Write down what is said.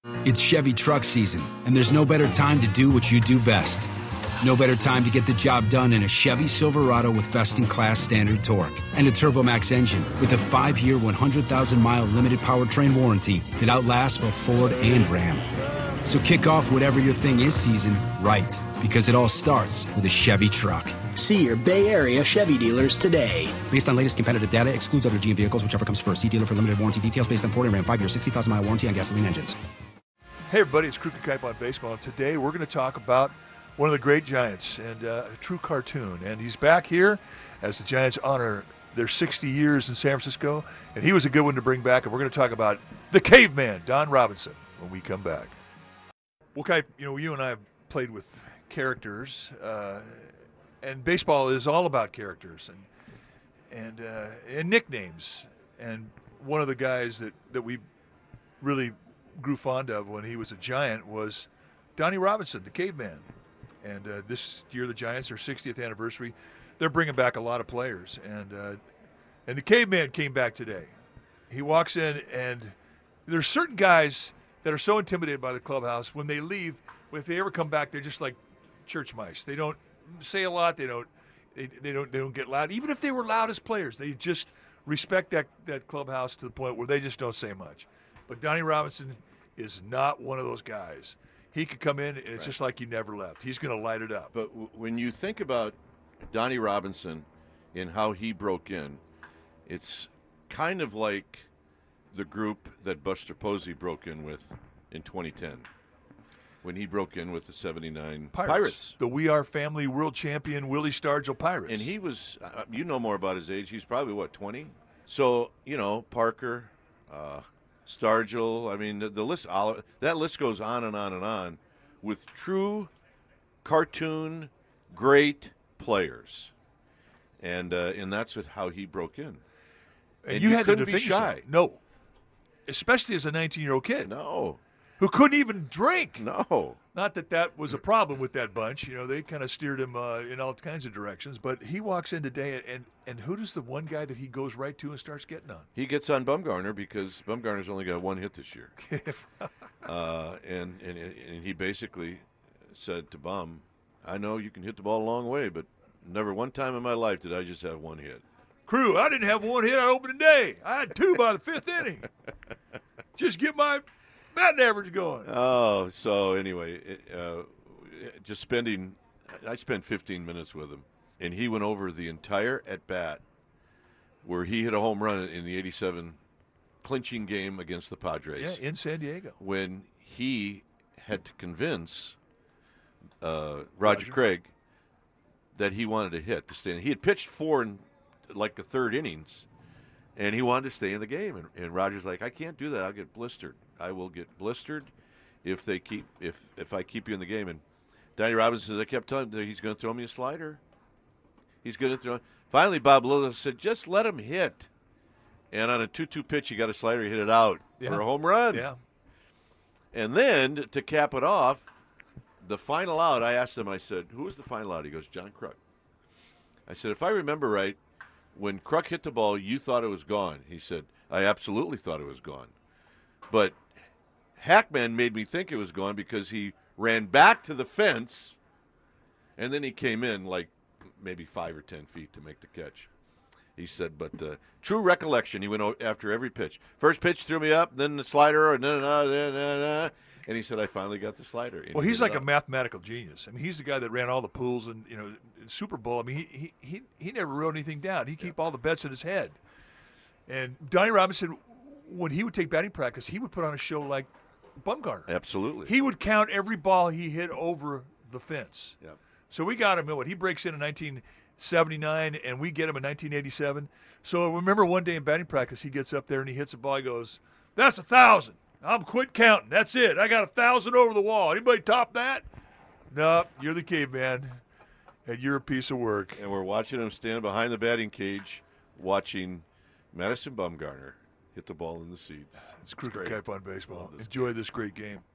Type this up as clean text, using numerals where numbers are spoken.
It's Chevy truck season, and there's no better time to do what you do best. No better time to get the job done in a Chevy Silverado with best-in-class standard torque and a TurboMax engine with a 5-year, 100,000-mile limited powertrain warranty that outlasts both Ford and Ram. So kick off whatever your thing is season right, because it all starts with a Chevy truck. See your Bay Area Chevy dealers today. Based on latest competitive data, excludes other GM vehicles, whichever comes first. See dealer for limited warranty details based on Ford and Ram 5-year, 60,000-mile warranty on gasoline engines. Hey everybody, it's Krug and Kuip on Baseball. And today we're going to talk about one of the great Giants and a true cartoon. And he's back here as the Giants honor their 60 years in San Francisco. And he was a good one to bring back. And we're going to talk about the caveman, Don Robinson, when we come back. Well, Kuip, you and I have played with characters. And baseball is all about characters and nicknames. And one of the guys that we really grew fond of when he was a Giant was Donnie Robinson, the caveman. And this year the Giants, their 60th anniversary, they're bringing back a lot of players. And the caveman came back today. He walks in, and there's certain guys that are so intimidated by the clubhouse. When they leave, if they ever come back, they're just like church mice. They don't say a lot. They don't get loud. Even if they were loud as players, they just respect that clubhouse to the point where they just don't say much. But Donnie Robinson is not one of those guys. He could come in, and it's just like he never left. He's going to light it up. But when you think about Donnie Robinson and how he broke in, it's kind of like the group that Buster Posey broke in with in 2010 when he broke in with the 79 Pirates. The We Are Family world champion Willie Stargell Pirates. And he was, you know more about his age. He's probably, 20? So, Parker, Stargell, I mean, the list, that list goes on and on and on with true cartoon great players. And that's how he broke in. And you had couldn't to be shy. No. Especially as a 19-year-old kid. No. Who couldn't even drink. No. Not that was a problem with that bunch. They kind of steered him in all kinds of directions. But he walks in today, and who does the one guy that he goes right to and starts getting on? He gets on Bumgarner because Bumgarner's only got one hit this year. And he basically said to Bum, I know you can hit the ball a long way, but never one time in my life did I just have one hit. Crew, I didn't have one hit on opening day. I had two by the fifth inning. Just get my batting average going. Oh, so anyway, I spent 15 minutes with him, and he went over the entire at-bat where he hit a home run in the 87 clinching game against the Padres. Yeah, in San Diego. When he had to convince Roger Craig that he wanted to hit to stay in. He had pitched 4 in like the third innings, and he wanted to stay in the game. And Roger's like, I can't do that. I'll get blistered. I will get blistered if I keep you in the game. And Donnie Robinson says, I kept telling him he's going to throw me a slider. He's going to throw. Finally, Bob Lillis said, just let him hit. And on a 2-2 pitch, he got a slider, he hit it out for a home run. Yeah. And then to cap it off, the final out, I asked him, I said, who was the final out? He goes, John Kruk. I said, if I remember right, when Kruk hit the ball, you thought it was gone. He said, I absolutely thought it was gone. But Hackman made me think it was gone because he ran back to the fence, and then he came in like maybe 5 or 10 feet to make the catch. He said, but true recollection, he went after every pitch. First pitch threw me up, then the slider, and and he said, I finally got the slider. Well, he's like a mathematical genius. I mean, he's the guy that ran all the pools and Super Bowl. I mean, he never wrote anything down. He'd keep all the bets in his head. And Donnie Robinson, when he would take batting practice, he would put on a show like Bumgarner. Absolutely. He would count every ball he hit over the fence. Yep. So we got him in he breaks in 1979, and we get him in 1987. So remember one day in batting practice, he gets up there and he hits a ball. He goes, that's 1,000. I'm quit counting. That's it. I got 1,000 over the wall. Anybody top that? No, you're the caveman, and you're a piece of work. And we're watching him stand behind the batting cage, watching Madison Bumgarner hit the ball in the seats. It's Krug and Kuip on Baseball. Enjoy this great game.